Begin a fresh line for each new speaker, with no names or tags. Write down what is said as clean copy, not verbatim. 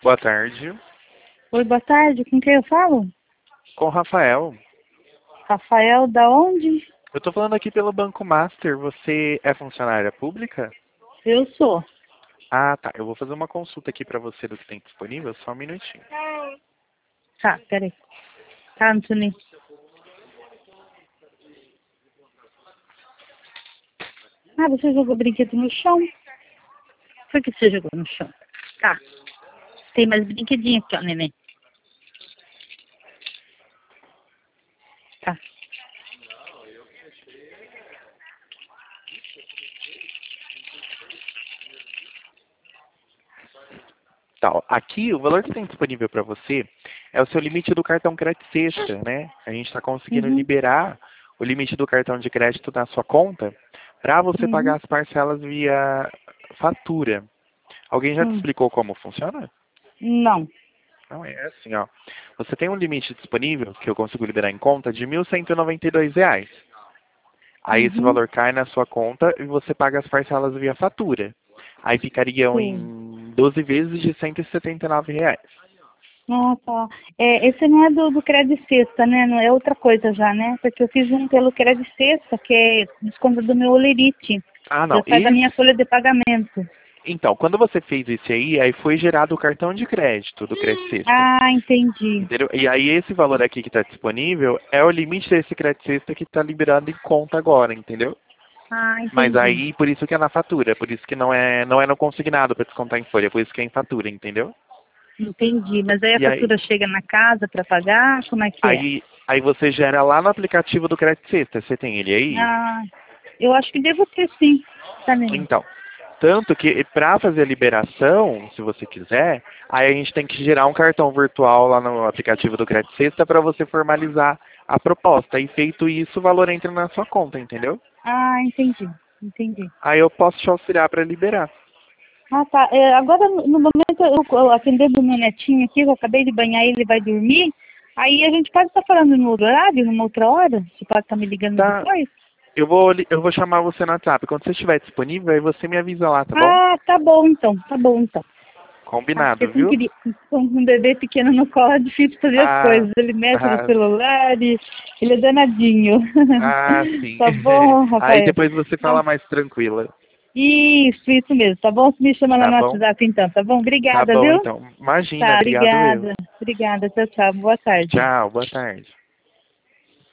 Boa tarde.
Oi, boa tarde. Com quem eu falo?
Com o Rafael.
Rafael, da onde?
Eu tô falando aqui pelo Banco Master. Você é funcionária pública?
Eu sou.
Ah, tá. Eu vou fazer uma consulta aqui pra você do que tem disponível. Só um minutinho.
Tá, peraí. Tá, Antônio. Ah, você jogou brinquedo no chão? Por que você jogou no chão? Tá. Tem mais brinquedinho aqui, ó, neném. Tá.
Tá, ó. Aqui o valor que tem disponível pra você é o seu limite do cartão crédito sexta, né? A gente tá conseguindo
Uhum.
liberar o limite do cartão de crédito na sua conta pra você pagar
Uhum.
as parcelas via fatura. Alguém já te
Hum.
explicou como funciona?
Não.
Não, é assim, ó. Você tem um limite disponível, que eu consigo liberar em conta, de R$ 1.192. Aí esse
Uhum.
valor cai na sua conta e você paga as parcelas via fatura. Aí ficariam
Sim.
em 12 vezes de R$ 179.
Ah, tá. É, esse não é do Crédito Sexta, né? Não é outra coisa já, né? Porque eu fiz um pelo Crédito Sexta, que é desconto do meu Olerite.
Ah, não.
Já sai da minha
Esse...
folha de pagamento.
Então, quando você fez esse aí foi gerado o cartão de crédito do Crédito Sexta.
Ah, entendi.
Entendeu? E aí esse valor aqui que está disponível é o limite desse Crédito Sexta que está liberado em conta agora, entendeu?
Ah,
Mas
entendi.
aí, por isso que é na fatura, por isso que não é no consignado para descontar em folha, por isso que é em fatura, entendeu?
Entendi. Mas aí a
E aí,
fatura chega na casa para pagar? Como é que é?
aí você gera lá no aplicativo do Crédito Sexta, você tem ele aí?
Ah, eu acho que devo ter sim. Tá, neném?
Então, tanto que para fazer a liberação, se você quiser, aí a gente tem que gerar um cartão virtual lá no aplicativo do Crédito Sexta para você formalizar a proposta. E feito isso, o valor entra na sua conta, entendeu?
Ah, entendi. Entendi.
Aí eu posso te auxiliar para liberar.
Ah, tá. Agora, no momento, eu atendendo o meu netinho aqui, eu acabei de banhar ele, ele vai dormir. Aí a gente pode estar falando no horário, numa outra hora? Você pode estar me ligando
Tá?
depois?
Eu vou chamar você no WhatsApp. Quando você estiver disponível, aí você me avisa lá, tá bom?
Ah, tá bom então, tá bom então. Ah, porque
Combinado, viu?
com um bebê pequeno no colo é difícil fazer as
Ah,
coisas. Ele mexe no
ah,
celular e ele é danadinho.
sim.
Tá bom,
Aí
Rafael?
depois você
Tá.
fala mais tranquila.
Isso mesmo. Tá bom? Você me chama lá
Tá
no
bom?
WhatsApp então, tá bom?
Tá
Obrigada,
bom,
viu?
então. Imagina,
Tá,
obrigado eu.
obrigada. Obrigada. Tchau, tchau. Boa tarde.
Tchau, boa tarde.